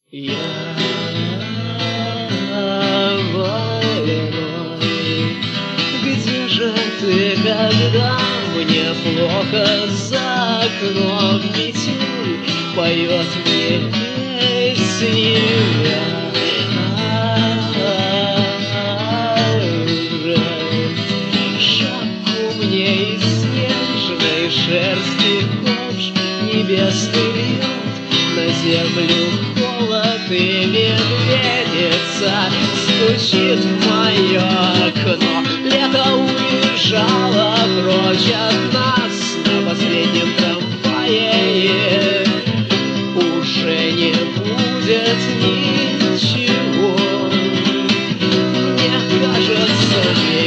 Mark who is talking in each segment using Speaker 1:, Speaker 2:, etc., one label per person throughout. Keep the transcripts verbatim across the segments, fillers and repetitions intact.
Speaker 1: Я больной. Где же ты, когда мне плохо? За окном метель поет мне песни. Шапку мне из снежной шерсти ковш небесный льет на землю. И медведица стучит в мое окно. Лето уезжало прочь от нас на последнем трамвае. Уже не будет ничего. Мне кажется,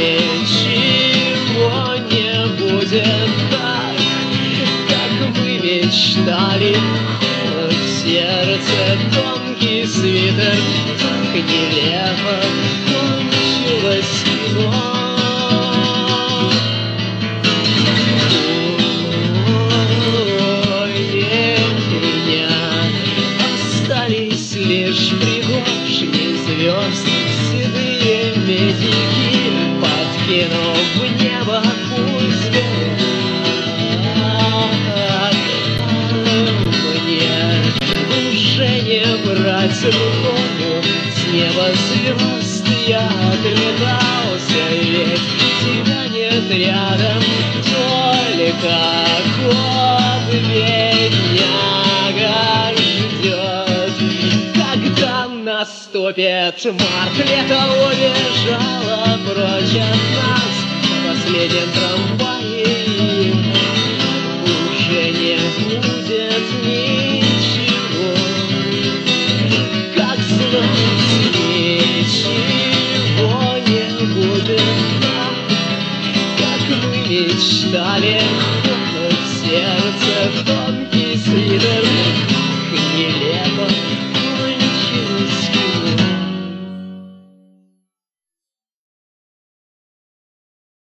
Speaker 1: ничего не будет так, как мы мечтали. В сердце тонкий свитер, так нелепо кончилось кино. Ой, меня остались лишь пригоршни звезд, седые медики, подкинув в небо пусть горят. Уже не брать рукою с неба звезд. Я отлетался, ведь тебя нет рядом. Только кот бедняга ждет, когда наступит март. Лето убежало прочь от нас в последнем трамвае. Уже не будет ничего. Ничего не будет так, как мы мечтали.